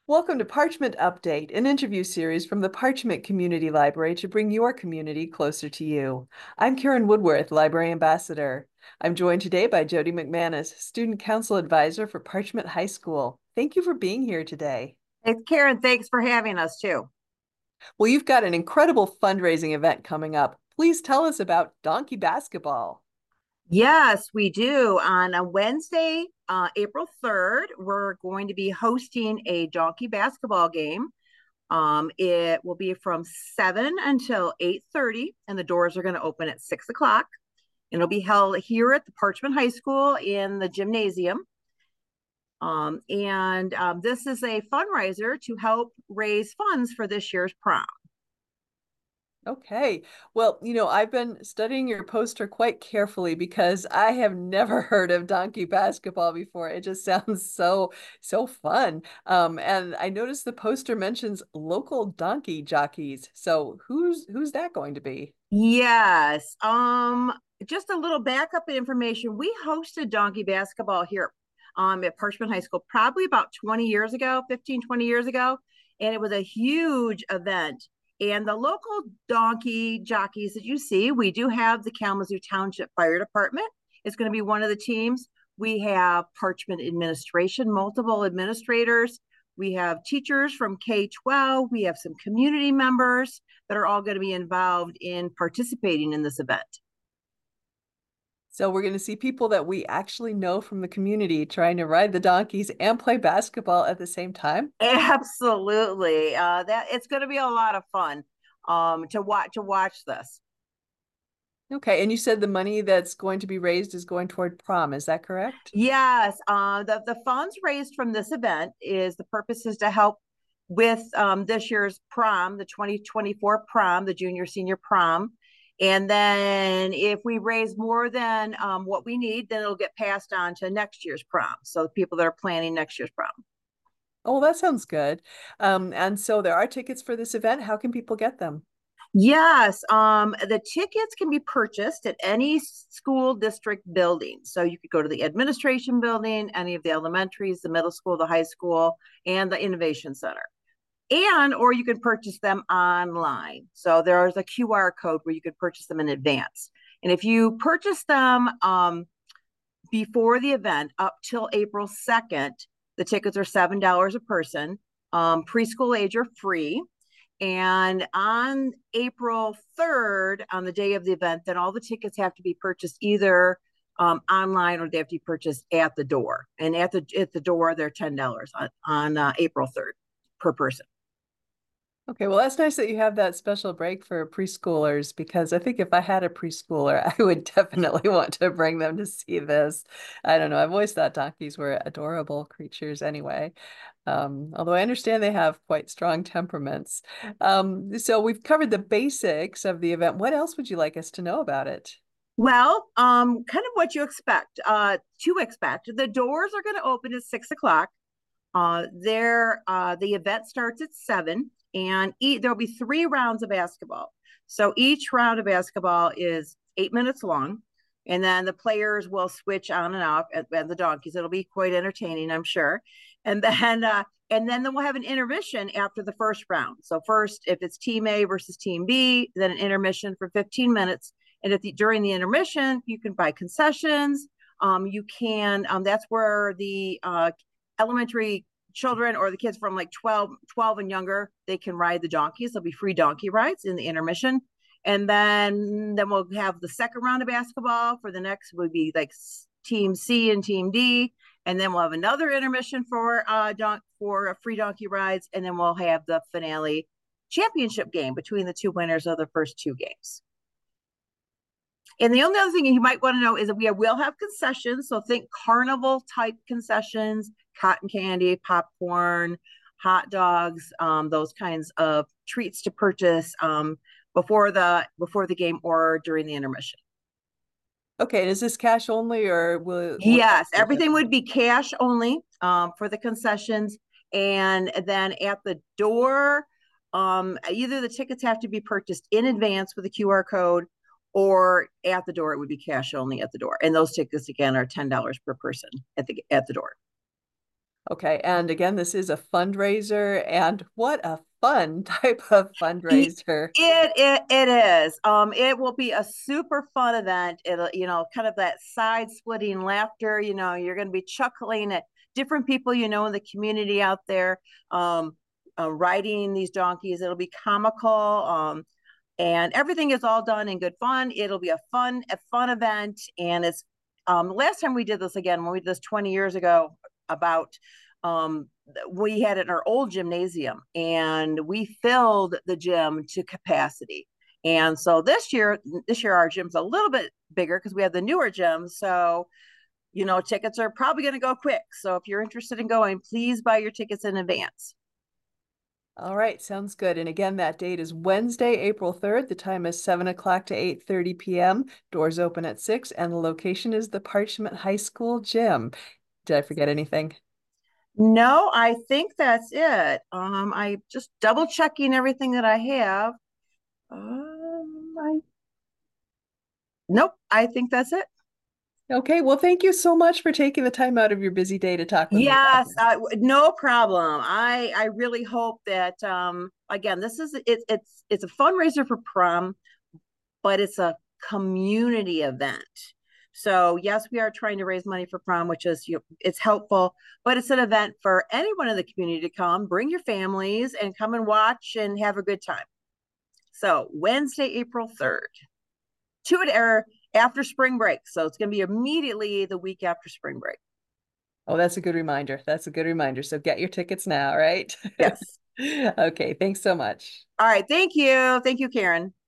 Welcome to Parchment Update, an interview series from the Parchment Community Library to bring your community closer to you. I'm Karen Woodworth, Library Ambassador. I'm joined today by Jody McManus, Student Council Advisor for Parchment High School. Thank you for being here today. Hey, Karen, thanks for having us too. Well, you've got an incredible fundraising event coming up. Please tell us about Donkey Basketball. Yes, we do. On a Wednesday, April 3rd, we're going to be hosting a donkey basketball game. It will be from 7 until 8:30, and the doors are going to open at 6 o'clock. And it'll be held here at the Parchment High School in the gymnasium. This is a fundraiser to help raise funds for this year's prom. Okay. Well, I've been studying your poster quite carefully because I have never heard of donkey basketball before. It just sounds so fun. And I noticed the poster mentions local donkey jockeys. So who's that going to be? Yes. Just a little backup information. We hosted donkey basketball here at Parchment High School probably about 20 years ago, 15, 20 years ago. And it was a huge event. And the local donkey jockeys that you see, we do have the Kalamazoo Township Fire Department. It's going to be one of the teams. We have Parchment administration, multiple administrators. We have teachers from K-12. We have some community members that are all going to be involved in participating in this event. So we're going to see people that we actually know from the community trying to ride the donkeys and play basketball at the same time. Absolutely. That it's going to be a lot of fun to watch this. Okay, and you said the money that's going to be raised is going toward prom. Is that correct? Yes, the funds raised from this event is the purpose is to help with this year's prom, the 2024 prom, the junior senior prom. And then if we raise more than what we need, then it'll get passed on to next year's prom. So the people that are planning next year's prom. Oh, that sounds good. And so there are tickets for this event. How can people get them? Yes, the tickets can be purchased at any school district building. So you could go to the administration building, any of the elementaries, the middle school, the high school, and the innovation center. Or you can purchase them online. So there's a QR code where you could purchase them in advance. And if you purchase them before the event up till April 2nd, the tickets are $7 a person. Preschool age are free. And on April 3rd, on the day of the event, then all the tickets have to be purchased either online or they have to be purchased at the door. And at the door, they're $10 on April 3rd per person. Okay, well, that's nice that you have that special break for preschoolers because I think if I had a preschooler, I would definitely want to bring them to see this. I don't know. I've always thought donkeys were adorable creatures anyway. Although I understand they have quite strong temperaments. So we've covered the basics of the event. What else would you like us to know about it? Well, kind of what you expect to expect. The doors are going to open at 6 o'clock. The event starts at 7, and there'll be 3 rounds of basketball. So each round of basketball is 8 minutes long, and then the players will switch on and off and the donkeys. It'll be quite entertaining, I'm sure. And then we'll have an intermission after the first round. So first, if it's Team A versus Team B, then an intermission for 15 minutes. And during the intermission, you can buy concessions. You can. That's where the elementary children or the kids from like 12 and younger, they can ride the donkeys. There'll be free donkey rides in the intermission. And then we'll have the second round of basketball for the next would be like team C and team D. And then we'll have another intermission for free donkey rides. And then we'll have the finale championship game between the two winners of the first 2 games. And the only other thing you might want to know is that we will have concessions. So think carnival type concessions, cotton candy, popcorn, hot dogs, those kinds of treats to purchase before the game or during the intermission. Okay, and is this cash only or will Yes, everything would be cash only for the concessions. And then at the door, either the tickets have to be purchased in advance with a QR code or at the door, it would be cash only at the door. And those tickets, again, are $10 per person at the door. Okay, and again, this is a fundraiser, and what a fun type of It, fundraiser. it is. It will be a super fun event. It'll, kind of that side splitting laughter. You're going to be chuckling at different people in the community out there, riding these donkeys. It'll be comical. And everything is all done in good fun. It'll be a fun event, and it's last time we did this again when we did this 20 years ago about um, we had it in our old gymnasium and we filled the gym to capacity. And so this year our gym's a little bit bigger because we have the newer gym. So tickets are probably going to go quick. So if you're interested in going, please buy your tickets in advance. All right, sounds good. And again, that date is Wednesday, April 3rd. The time is 7 o'clock to 8:30 p.m. Doors open at 6, and the location is the Parchment High School gym. Did I forget anything? No, I think that's it. I just double checking everything that I have. Nope, I think that's it. Okay, well, thank you so much for taking the time out of your busy day to talk with me about Yes, this. no problem. I really hope that again, this is it's a fundraiser for prom, but it's a community event. So yes, we are trying to raise money for prom, which is it's helpful, but it's an event for anyone in the community to come. Bring your families and come and watch and have a good time. So Wednesday, April 3rd, to it or after spring break. So it's going to be immediately the week after spring break. Oh, that's a good reminder. That's a good reminder. So get your tickets now, right? Yes. Okay, thanks so much. All right. Thank you. Thank you, Karen.